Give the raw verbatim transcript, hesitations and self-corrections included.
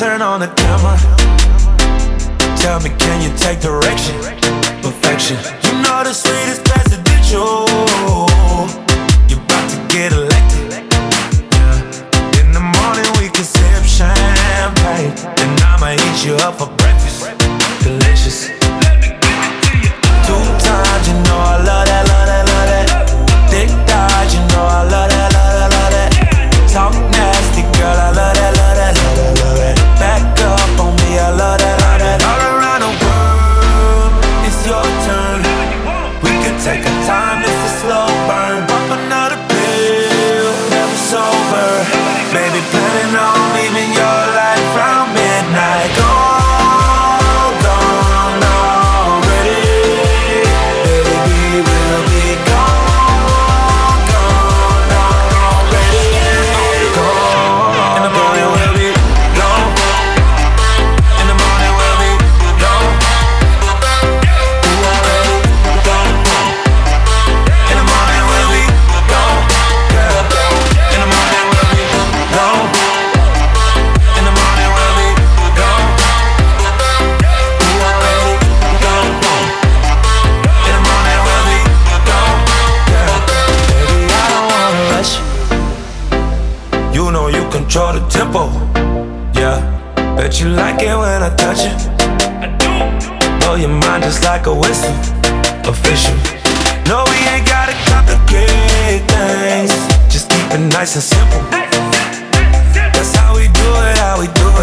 turn on the camera. Tell me, can you take direction? Perfection. You know the sweetest presidential. You're about to get elected. Yeah. In the morning we can sip champagne, and I'ma eat you up for breakfast. Delicious. Two times, you know I love that, love that, love that. Thick thighs, you know I love that, love that, love that. Talk nasty, girl, I love that, love that, love that, love that. Back up on me, I love that, love that. All around the world, it's your turn. We can take our time, it's a slow burn. Pop another pill, never sober. Baby, planning on leaving your life round midnight. Gone, gone already. Baby, we'll be gone, gone already. Gone. In the morning we'll be gone. In the morning we'll be gone. We already gone. In the morning we'll be gone. Girl. In the morning we'll be gone. In the morning we'll be gone. We already gone. In the morning we'll be gone. Girl. Baby, I don't wanna rush you. You know you control the tempo. Yeah. Bet you like it when I touch it. I do. Blow your mind just like a whistle. Official. No, we ain't gotta complicate things. Just keep it nice and simple. That's how we do it, how we do